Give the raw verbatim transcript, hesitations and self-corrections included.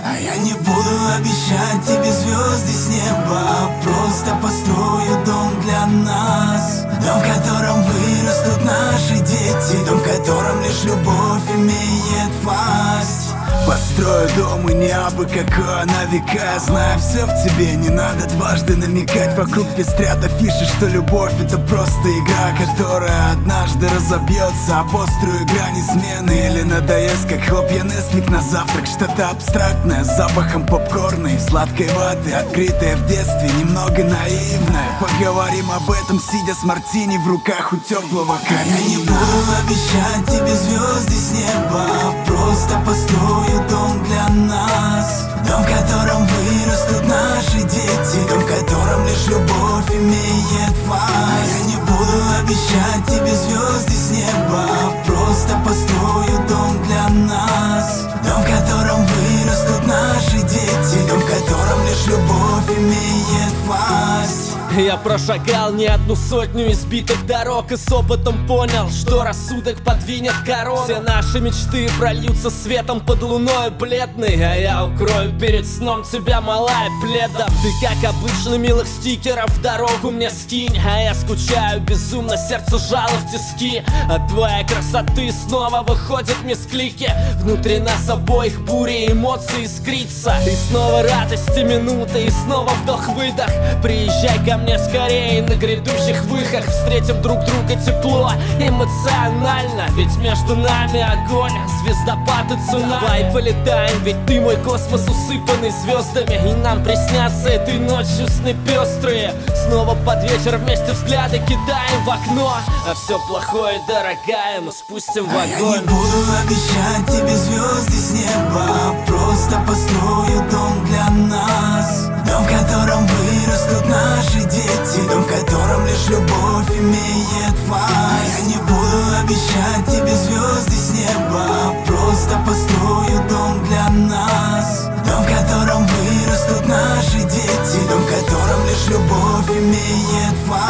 А я не буду обещать тебе звезды с неба, просто построю дом для нас. Дом, в котором вырастут наши дети, дом, в котором лишь любовь имеет власть. Построю дом и не абы какое на века. Знаю все в тебе, не надо дважды намекать. Вокруг пестрят афиши, что любовь это просто игра, которая однажды разобьется об острую грань измены. Или надоест, как хлопья Несквик на завтрак. Что-то абстрактное, с запахом попкорна и сладкой ваты, открытое в детстве, немного наивное. Поговорим об этом, сидя с мартини в руках у теплого камина. Я не буду обещать тебе звезды с неба, просто построю дом для нас. Дом, в котором вырастут наши дети, дом, в котором лишь любовь имеет власть. Я не буду обещать тебе звезды с неба, просто построю дом для нас. Дом, в котором вырастут наши дети, дом, в котором лишь любовь имеет власть. Я прошагал не одну сотню избитых дорог и с опытом понял, что рассудок подвинет корону. Все наши мечты прольются светом под луной бледной, а я укрою перед сном тебя, малая, пледом. Ты, как обычно, милых стикеров дорогу мне скинь, а я скучаю безумно, сердце жало в тиски. От твоей красоты снова выходят мисклики, внутри нас обоих бури эмоций искрится. И снова радости минуты, и снова вдох-выдох. Приезжай ко мне скорее на грядущих выходах. Встретим друг друга тепло, эмоционально, ведь между нами огонь, звездопад и цунами. Давай полетаем, ведь ты мой космос, усыпанный звездами, и нам приснятся этой ночью сны пестрые. Снова под вечер вместе взгляды кидаем в окно, а все плохое, дорогая, мы спустим в огонь. А я не буду обещать тебе звезды с неба, просто построю дом для нас. Дом, в котором вырастут наши дети, дом, в котором лишь любовь имеет власть. Я не буду обещать тебе звезды с неба, просто построю дом для нас. Дом, в котором вырастут наши дети, дом, в котором лишь любовь имеет власть.